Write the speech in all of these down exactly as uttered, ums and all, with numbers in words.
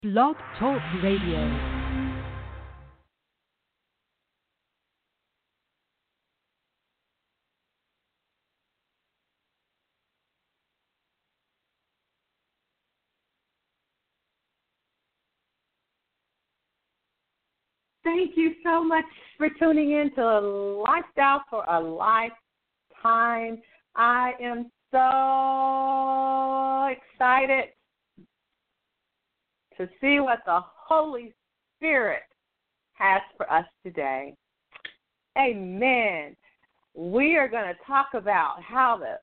Blog Talk Radio. Thank you so much for tuning in to Lifestyle for a Lifetime. I am so excited to see what the Holy Spirit has for us today. Amen. We are going to talk about how to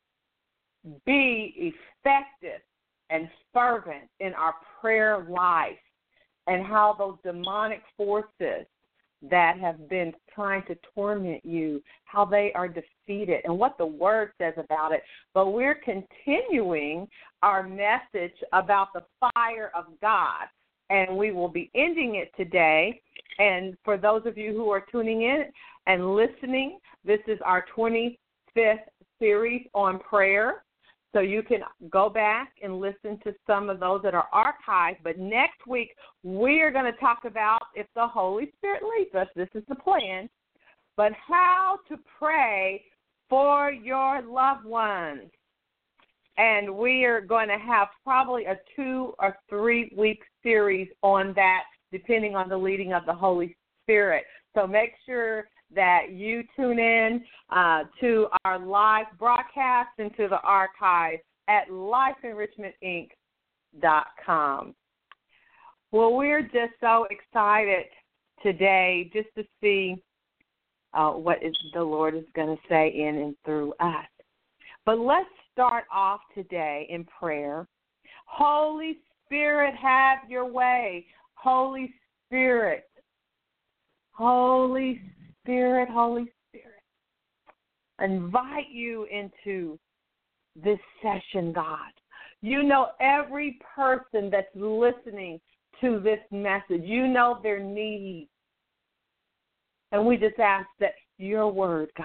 be effective and fervent in our prayer life, and how those demonic forces that have been trying to torment you, how they are defeated, and what the Word says about it. But we're continuing our message about the fire of God, and we will be ending it today. And for those of you who are tuning in and listening, this is our twenty-fifth series on prayer. So you can go back and listen to some of those that are archived. But next week, we are going to talk about, if the Holy Spirit leads us, this is the plan, but how to pray for your loved ones. And we are going to have probably a two or three week series on that, depending on the leading of the Holy Spirit. So make sure that you tune in uh, to our live broadcast and to the archive at life enrichment inc dot com. Well, we're just so excited today just to see uh, what is the Lord is going to say in and through us. But let's start off today in prayer. Holy Spirit, have your way. Holy Spirit, Holy Spirit. Spirit, Holy Spirit, invite you into this session, God. You know every person that's listening to this message. You know their needs. And we just ask that your word, God,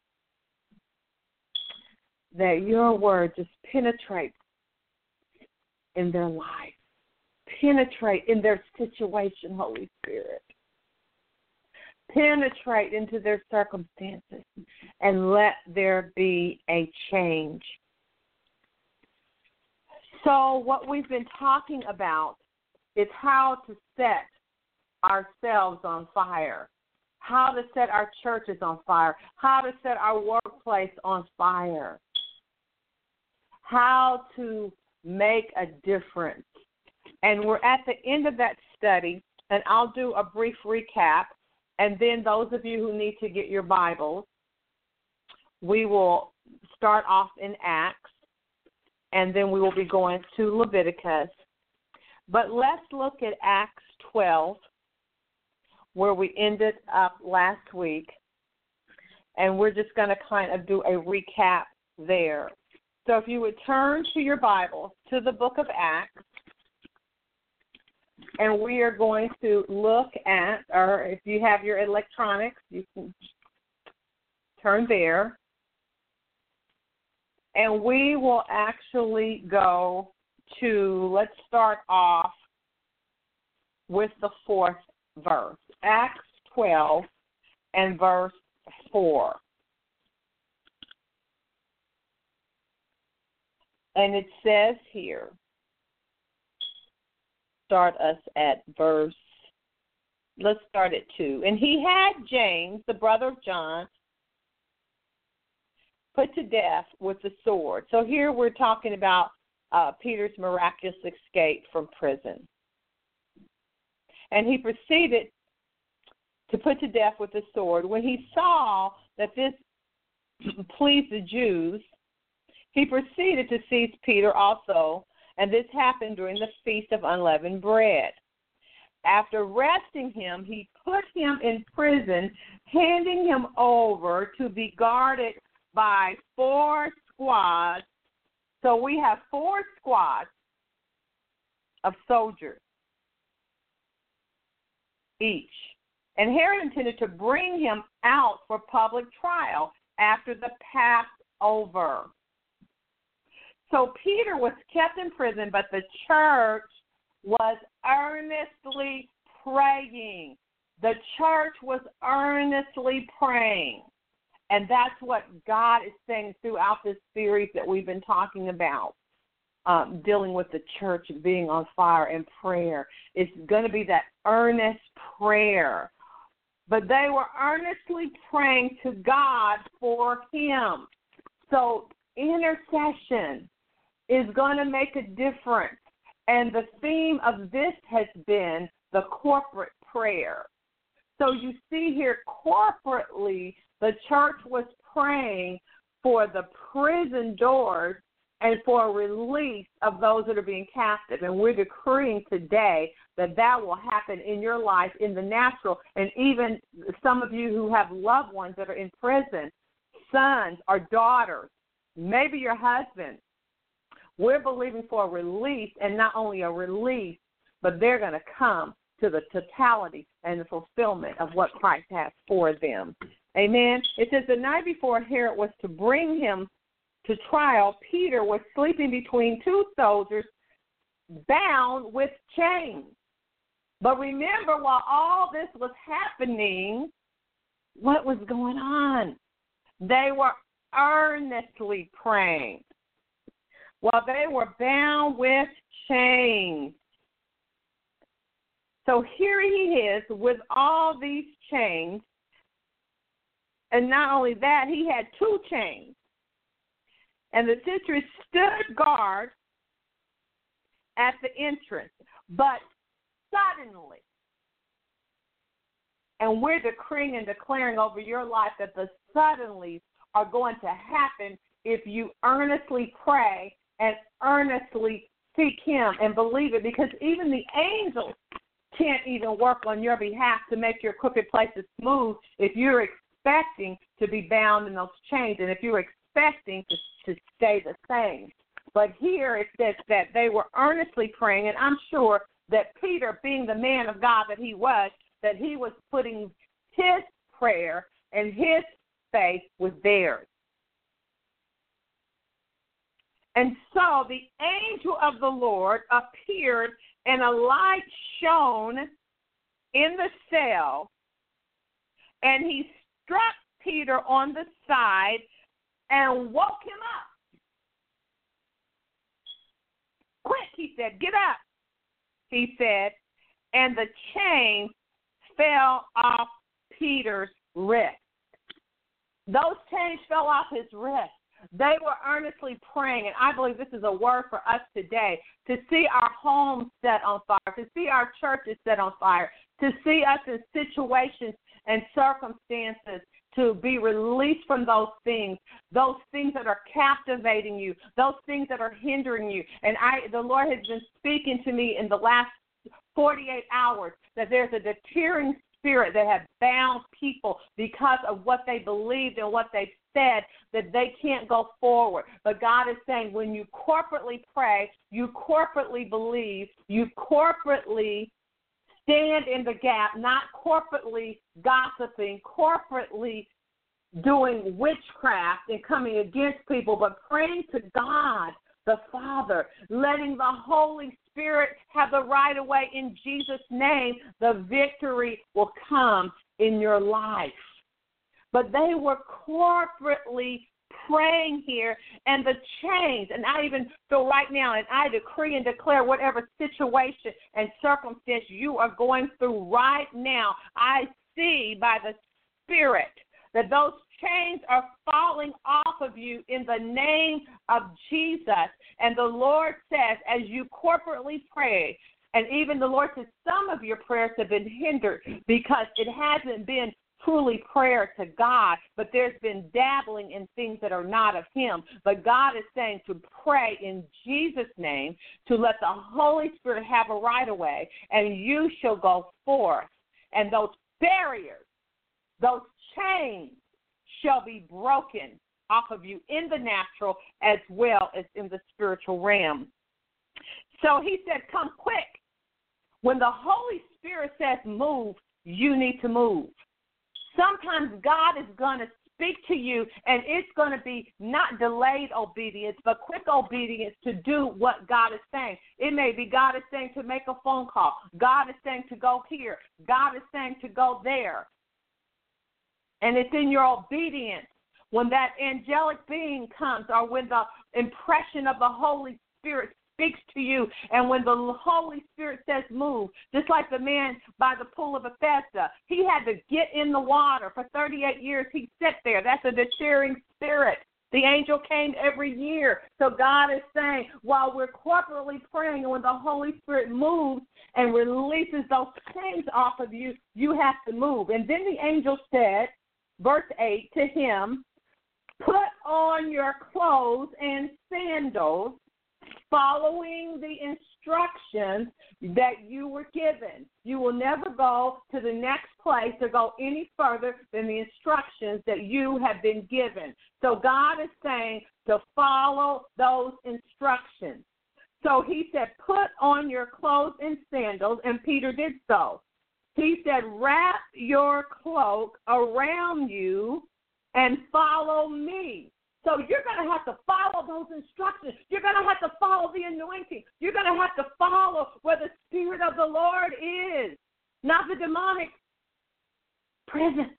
that your word just penetrates in their life, penetrate in their situation, Holy Spirit. Penetrate into their circumstances and let there be a change. So what we've been talking about is how to set ourselves on fire, how to set our churches on fire, how to set our workplace on fire, how to make a difference. And we're at the end of that study, and I'll do a brief recap. And then those of you who need to get your Bibles, we will start off in Acts, and then we will be going to Leviticus. But let's look at Acts twelve, where we ended up last week, and we're just going to kind of do a recap there. So if you would turn to your Bible, to the book of Acts, and we are going to look at, or if you have your electronics, you can turn there. And we will actually go to, let's start off with the fourth verse, Acts twelve and verse four. And it says here, start us at verse, let's start at two. And he had James, the brother of John, put to death with the sword. So here we're talking about uh, Peter's miraculous escape from prison. And he proceeded to put to death with the sword. When he saw that this pleased the Jews, he proceeded to seize Peter also, and this happened during the Feast of Unleavened Bread. After arresting him, he put him in prison, handing him over to be guarded by four squads. So we have four squads of soldiers each. And Herod intended to bring him out for public trial after the Passover. So Peter was kept in prison, but the church was earnestly praying. The church was earnestly praying. And that's what God is saying throughout this series that we've been talking about, um, dealing with the church being on fire and prayer. It's going to be that earnest prayer. But they were earnestly praying to God for him. So intercession is going to make a difference. And the theme of this has been the corporate prayer. So you see here corporately, the church was praying for the prison doors and for a release of those that are being captive. And we're decreeing today that that will happen in your life in the natural. And even some of you who have loved ones that are in prison, sons or daughters, maybe your husband, we're believing for a release, and not only a release, but they're going to come to the totality and the fulfillment of what Christ has for them. Amen. It says the night before Herod was to bring him to trial, Peter was sleeping between two soldiers bound with chains. But remember, while all this was happening, what was going on? They were earnestly praying while they were bound with chains. So here he is with all these chains. And not only that, he had two chains. And the sentries stood guard at the entrance. But suddenly, and we're decreeing and declaring over your life that the suddenlies are going to happen if you earnestly pray and earnestly seek him and believe it, because even the angels can't even work on your behalf to make your crooked places smooth if you're expecting to be bound in those chains and if you're expecting to, to stay the same. But here it says that they were earnestly praying, and I'm sure that Peter, being the man of God that he was, that he was putting his prayer and his faith with theirs. And so the angel of the Lord appeared, and a light shone in the cell, and he struck Peter on the side and woke him up. Quick, he said, get up, he said, and the chain fell off Peter's wrist. Those chains fell off his wrist. They were earnestly praying, and I believe this is a word for us today, to see our homes set on fire, to see our churches set on fire, to see us in situations and circumstances to be released from those things, those things that are captivating you, those things that are hindering you. And I, the Lord has been speaking to me in the last forty-eight hours that there's a deterring spirit that has bound people because of what they believed and what they said, that they can't go forward. But God is saying when you corporately pray, you corporately believe, you corporately stand in the gap, not corporately gossiping, corporately doing witchcraft and coming against people, but praying to God the Father, letting the Holy Spirit have the right of way in Jesus' name, the victory will come in your life. But they were corporately praying here, and the chains, and I even feel right now, and I decree and declare whatever situation and circumstance you are going through right now, I see by the Spirit that those chains are falling off of you in the name of Jesus. And the Lord says, as you corporately pray, and even the Lord says some of your prayers have been hindered because it hasn't been truly prayer to God, but there's been dabbling in things that are not of him. But God is saying to pray in Jesus' name, to let the Holy Spirit have a right of way, and you shall go forth. And those barriers, those chains shall be broken off of you in the natural as well as in the spiritual realm. So he said, come quick. When the Holy Spirit says move, you need to move. Sometimes God is going to speak to you, and it's going to be not delayed obedience, but quick obedience to do what God is saying. It may be God is saying to make a phone call. God is saying to go here. God is saying to go there. And it's in your obedience when that angelic being comes, or when the impression of the Holy Spirit speaks to you, and when the Holy Spirit says move, just like the man by the pool of Bethesda, he had to get in the water. For thirty-eight years he sat there. That's a deterring spirit. The angel came every year. So God is saying, while we're corporately praying, and when the Holy Spirit moves and releases those chains off of you, you have to move. And then the angel said, verse eight, to him, put on your clothes and sandals, following the instructions that you were given. You will never go to the next place or go any further than the instructions that you have been given. So God is saying to follow those instructions. So he said, put on your clothes and sandals, and Peter did so. He said, wrap your cloak around you and follow me. So you're going to have to follow those instructions. You're going to have to follow the anointing. You're going to have to follow where the Spirit of the Lord is, not the demonic presence.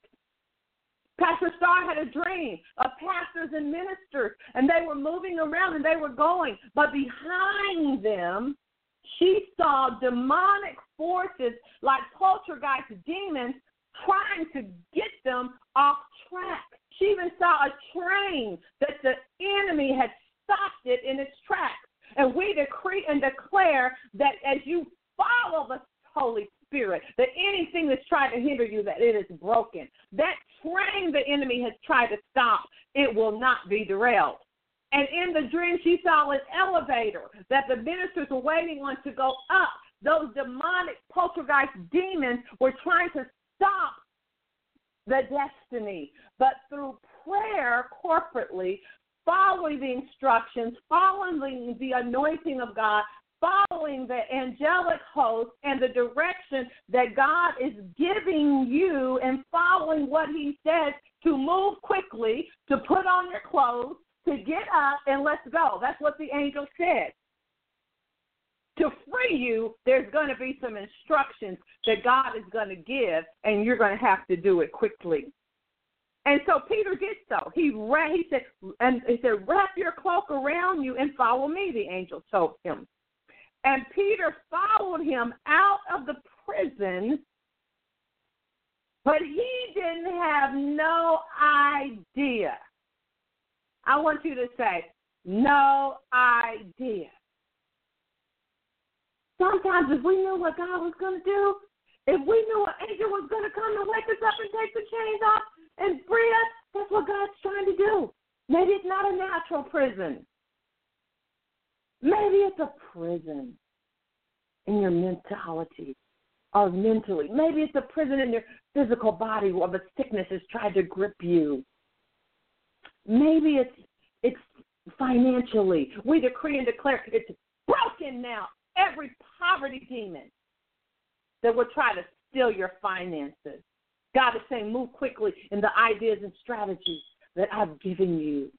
Pastor Starr had a dream of pastors and ministers, and they were moving around and they were going. But behind them, she saw demonic forces like poltergeist demons trying to get them off track. She even saw a train that the enemy had stopped it in its tracks. And we decree and declare that as you follow the Holy Spirit, that anything that's trying to hinder you, that it is broken. That train the enemy has tried to stop, it will not be derailed. And in the dream, she saw an elevator that the ministers were waiting on to go up. Those demonic poltergeist demons were trying to stop the destiny. But through prayer corporately, following the instructions, following the anointing of God, following the angelic host and the direction that God is giving you, and following what he says to move quickly, to put on your clothes, to get up and let's go. That's what the angel said. To free you, there's going to be some instructions that God is going to give, and you're going to have to do it quickly. And so Peter did so. He ran, he said, and he said, wrap your cloak around you and follow me, the angel told him. And Peter followed him out of the prison, but he didn't have no idea. I want you to say, no idea. Sometimes if we knew what God was going to do, if we knew an angel was going to come and wake us up and take the chains off and free us, that's what God's trying to do. Maybe it's not a natural prison. Maybe it's a prison in your mentality or mentally. Maybe it's a prison in your physical body where the sickness has tried to grip you. Maybe it's it's financially. We decree and declare it's broken now. Every poverty demon that will try to steal your finances. God is saying, move quickly in the ideas and strategies that I've given you.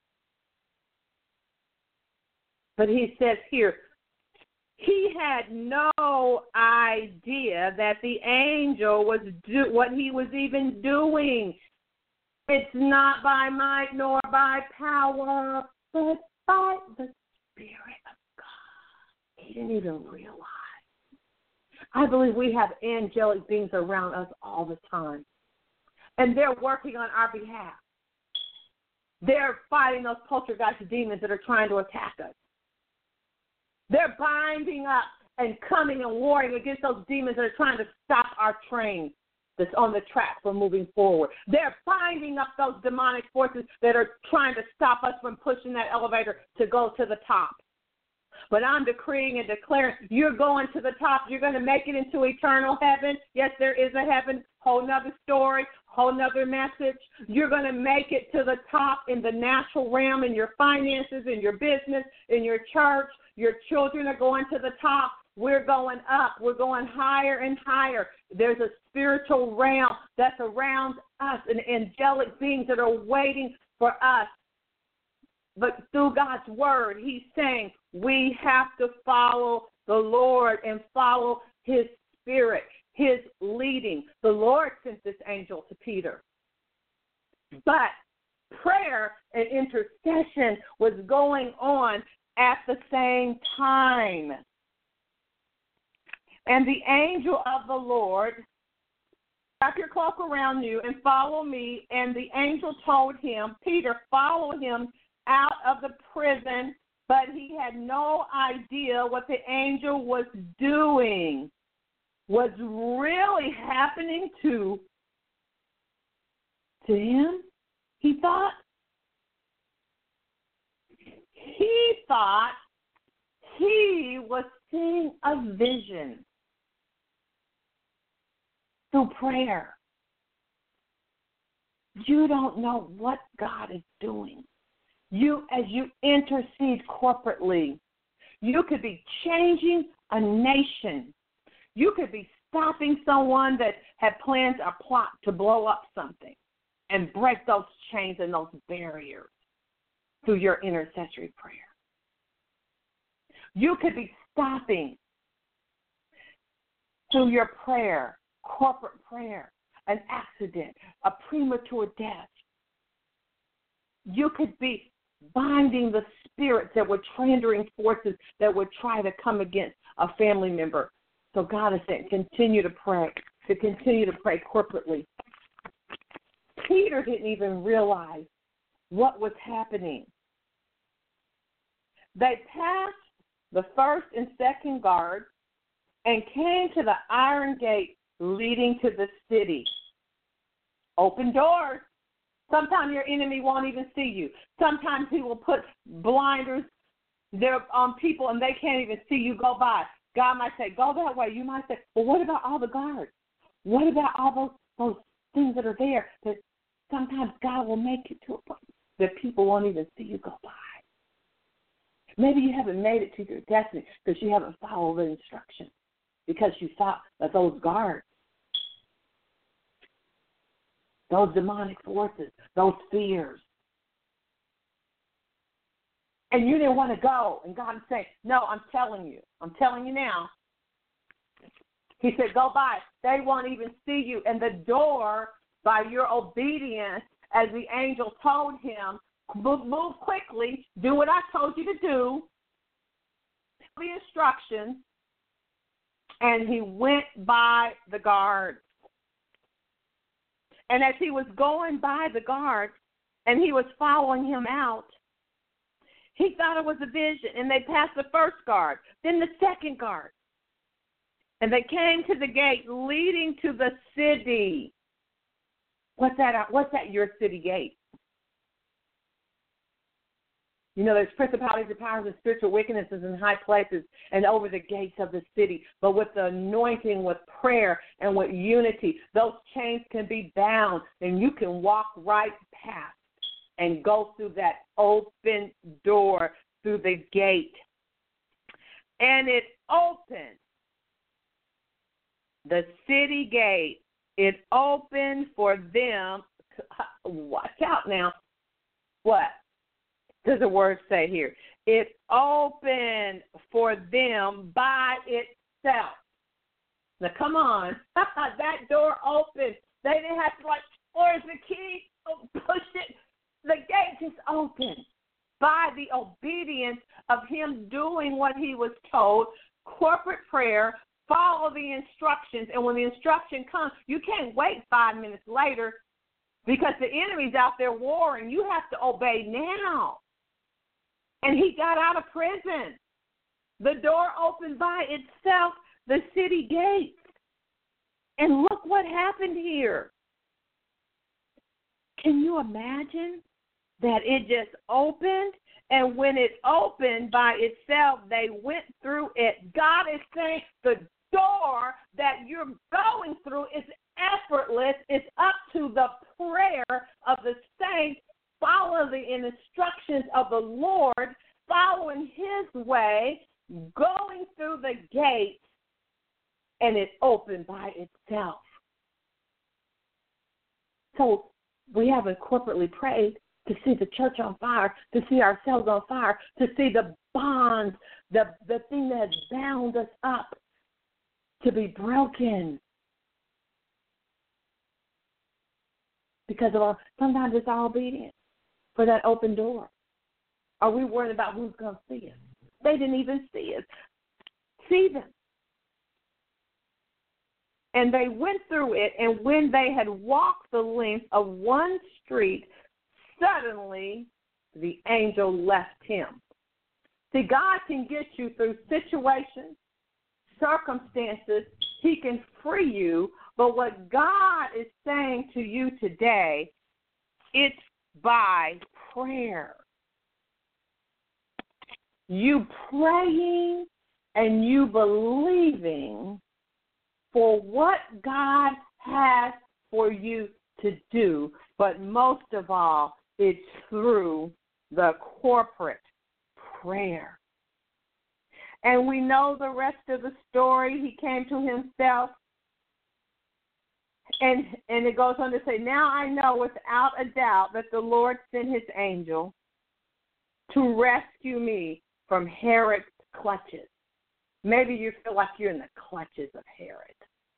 But he says here, he had no idea that the angel was do what he was even doing. It's not by might nor by power, but by the Spirit of God. He didn't even realize. I believe we have angelic beings around us all the time, and they're working on our behalf. They're fighting those poltergeist demons that are trying to attack us. They're binding up and coming and warring against those demons that are trying to stop our train that's on the track from moving forward. They're binding up those demonic forces that are trying to stop us from pushing that elevator to go to the top. But I'm decreeing and declaring you're going to the top. You're going to make it into eternal heaven. Yes, there is a heaven, whole nother story, whole nother message. You're going to make it to the top in the natural realm, in your finances, in your business, in your church. Your children are going to the top. we're going up. We're going higher and higher. There's a spiritual realm that's around us, and angelic beings that are waiting for us. But through God's word, he's saying we have to follow the Lord and follow his spirit, his leading. The Lord sent this angel to Peter. But prayer and intercession was going on at the same time. And the angel of the Lord, wrap your cloak around you and follow me. And the angel told him, Peter, follow him out of the prison. But he had no idea what the angel was doing, was really happening to, to him, he thought. He thought he was seeing a vision through prayer. You don't know what God is doing. You, as you intercede corporately, you could be changing a nation. You could be stopping someone that had plans or plot to blow up something and break those chains and those barriers through your intercessory prayer. You could be stopping through your prayer, corporate prayer, an accident, a premature death. You could be binding the spirits that were hindering forces that would try to come against a family member. So God is saying, continue to pray, to continue to pray corporately. Peter didn't even realize what was happening. They passed the first and second guards and came to the iron gate leading to the city. Open doors. Sometimes your enemy won't even see you. Sometimes he will put blinders there on people and they can't even see you go by. God might say, go that way. You might say, well, what about all the guards? What about all those, those things that are there that sometimes God will make it to a point that people won't even see you go by? Maybe you haven't made it to your destiny because you haven't followed the instructions, because you thought that those guards, those demonic forces, those fears, and you didn't want to go. And God is saying, no, I'm telling you. I'm telling you now. He said, go by. They won't even see you. And the door, by your obedience, as the angel told him, move, move quickly, do what I told you to do, the instructions, and he went by the guards. And as he was going by the guards and he was following him out, he thought it was a vision. And they passed the first guard, then the second guard. And they came to the gate leading to the city. What's that? What's that, your city gate? You know, there's principalities and powers and spiritual wickednesses in high places and over the gates of the city. But with the anointing, with prayer, and with unity, those chains can be bound, and you can walk right past and go through that open door, through the gate. And it opened, the city gate, it opened for them. Watch out now. What does the word say here? It opened for them by itself. Now, come on. That door opened. They didn't have to, like, where's the key? Oh, push it. The gate just opened by the obedience of him doing what he was told, corporate prayer, follow the instructions. And when the instruction comes, you can't wait five minutes later because the enemy's out there warring. You have to obey now. And he got out of prison. The door opened by itself, the city gate. And look what happened here. Can you imagine that it just opened? And when it opened by itself, they went through it. God is saying the door that you're going through is effortless. It's up to the prayer of the saints. Follow the instructions of the Lord, following his way. going through the gate, and it opened by itself. So we haven't corporately prayed to see the church on fire, to see ourselves on fire, to see the bonds, the, the thing that has bound us up to be broken. Because of our, sometimes it's our obedience for that open door. Are we worried about who's going to see us? They didn't even see us. See them. And they went through it, and when they had walked the length of one street, suddenly the angel left him. See, God can get you through situations, circumstances. He can free you. But what God is saying to you today, it's by prayer. You praying and you believing for what God has for you to do, but most of all, it's through the corporate prayer. And we know the rest of the story. He came to himself, and, and it goes on to say, now I know without a doubt that the Lord sent his angel to rescue me from Herod's clutches. Maybe you feel like you're in the clutches of Herod.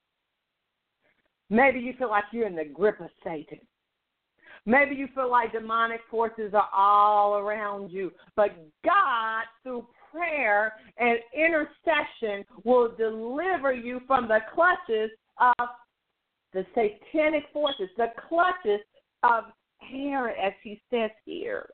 Maybe you feel like you're in the grip of Satan. Maybe you feel like demonic forces are all around you. But God, through prayer and intercession, will deliver you from the clutches of the satanic forces, the clutches of Herod, as he says here.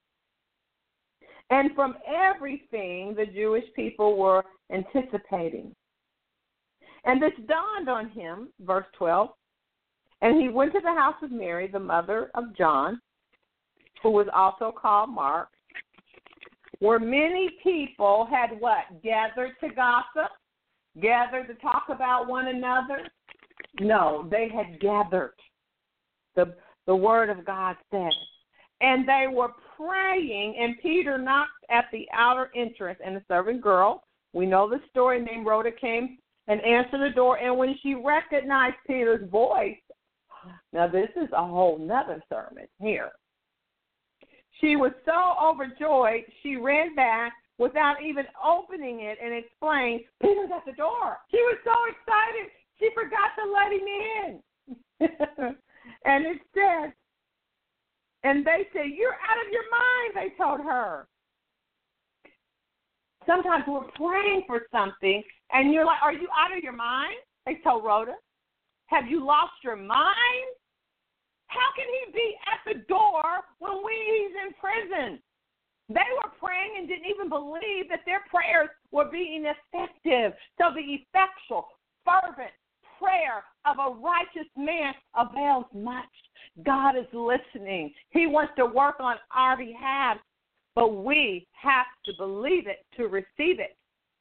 And from everything the Jewish people were anticipating. And this dawned on him, verse twelve, and he went to the house of Mary, the mother of John, who was also called Mark, where many people had what? Gathered to gossip? Gathered to talk about one another? No, they had gathered. The, the word of God says. And they were praying, and Peter knocked at the outer entrance, and the servant girl, we know the story, named Rhoda, came and answered the door, and when she recognized Peter's voice, now this is a whole nother sermon here. She was so overjoyed, she ran back without even opening it and explained, Peter's at the door. She was so excited, she forgot to let him in. And it said, and they said, you're out of your mind, they told her. Sometimes we're praying for something, and you're like, are you out of your mind? They told Rhoda. Have you lost your mind? How can he be at the door when we, he's in prison? They were praying and didn't even believe that their prayers were being effective. So the effectual, fervent prayer of a righteous man avails much. God is listening. He wants to work on our behalf, but we have to believe it to receive it.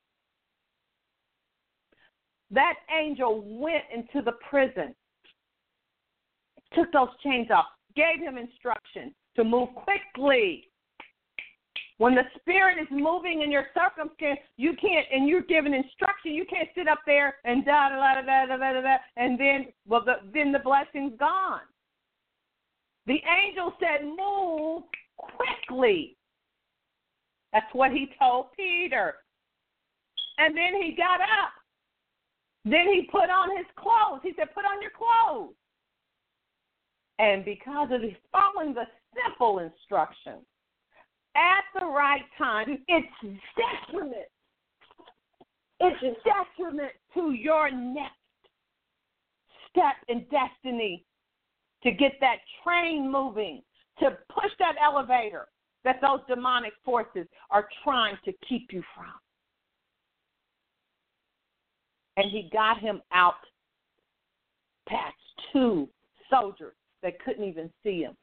That angel went into the prison, took those chains off, gave him instructions to move quickly. When the Spirit is moving in your circumstance, you can't, and you're given instruction, you can't sit up there and da da da da da da da, da and then, well, the, then the blessing's gone. The angel said, move quickly. That's what he told Peter. And then he got up. Then he put on his clothes. He said, put on your clothes. And because of his following the simple instructions, at the right time, it's detriment. It's detriment to your next step in destiny to get that train moving, to push that elevator that those demonic forces are trying to keep you from. And he got him out past two soldiers that couldn't even see him.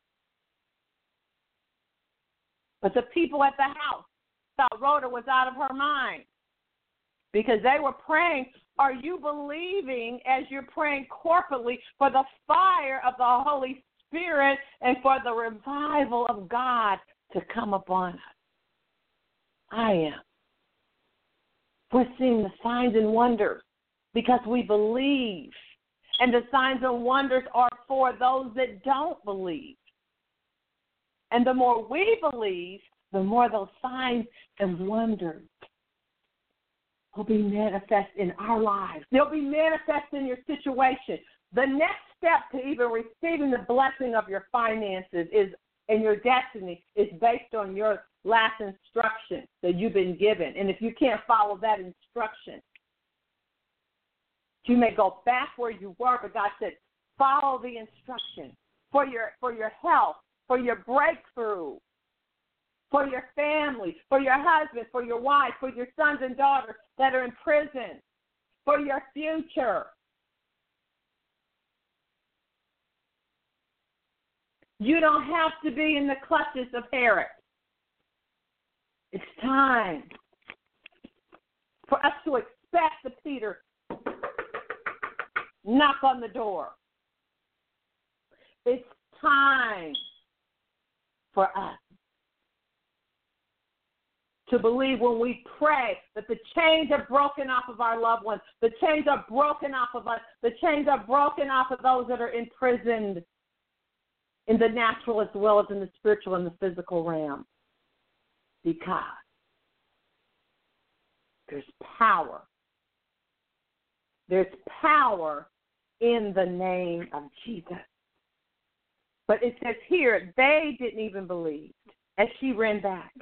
But the people at the house thought Rhoda was out of her mind because they were praying. Are you believing as you're praying corporately for the fire of the Holy Spirit and for the revival of God to come upon us? I am. We're seeing the signs and wonders because we believe. And the signs and wonders are for those that don't believe. And the more we believe, the more those signs and wonders will be manifest in our lives. They'll be manifest in your situation. The next step to even receiving the blessing of your finances is and your destiny is based on your last instruction that you've been given. And if you can't follow that instruction, you may go back where you were, but God said, follow the instruction for your for your health, for your breakthrough, for your family, for your husband, for your wife, for your sons and daughters that are in prison, for your future. You don't have to be in the clutches of Herod. It's time for us to expect the Peter knock on the door. It's time for us to believe when we pray that the chains are broken off of our loved ones, the chains are broken off of us, the chains are broken off of those that are imprisoned in the natural as well as in the spiritual and the physical realm. Because there's power. There's power in the name of Jesus. But it says here, they didn't even believe as she ran back.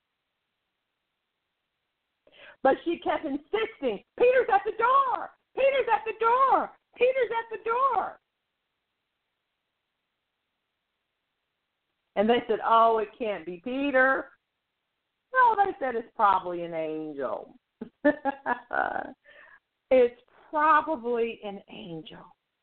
But she kept insisting, Peter's at the door. Peter's at the door. Peter's at the door. And they said, oh, it can't be Peter. No, they said it's probably an angel. It's probably an angel.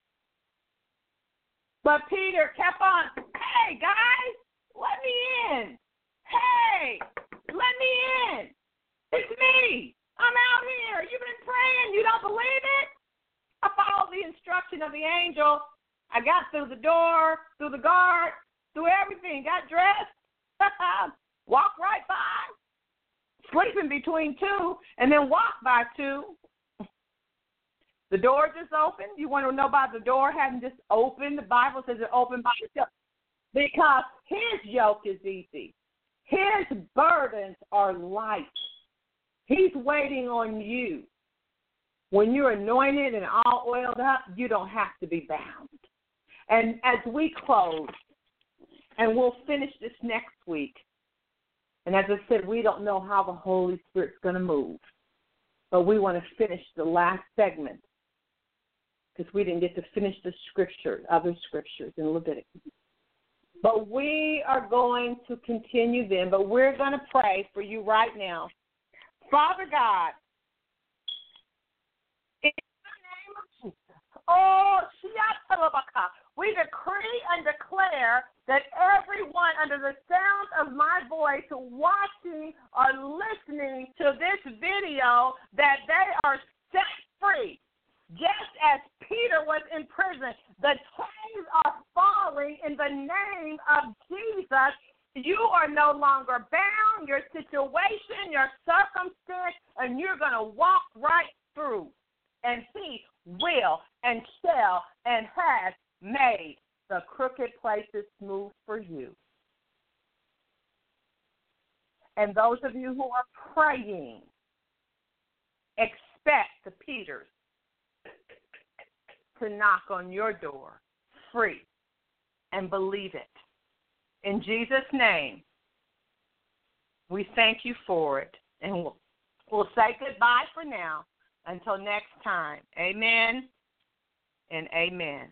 But Peter kept on, hey, guys, let me in. Hey, let me in. It's me. I'm out here. You've been praying. You don't believe it? I followed the instruction of the angel. I got through the door, through the guard, through everything, got dressed, walked right by, sleeping between two, and then walked by two. The door just opened. You want to know about the door hadn't just opened? The Bible says it opened by itself. Because his yoke is easy. His burdens are light. He's waiting on you. When you're anointed and all oiled up, you don't have to be bound. And as we close, and we'll finish this next week. And as I said, we don't know how the Holy Spirit's going to move. But we want to finish the last segment because we didn't get to finish the scripture, other scriptures in Leviticus. But we are going to continue them. But we're going to pray for you right now. Father God, in the name of Jesus, oh, we decree and declare that everyone under the sound of my voice watching or listening to this video, that they are set free. Just as Peter was in prison, the chains are falling in the name of Jesus. You are no longer bound, your situation, your circumstance, and you're going to walk right through. And he will and shall and has made the crooked places smooth for you. And those of you who are praying, expect the Peters to knock on your door free and believe it. In Jesus' name, we thank you for it. And we'll, we'll say goodbye for now until next time. Amen and amen.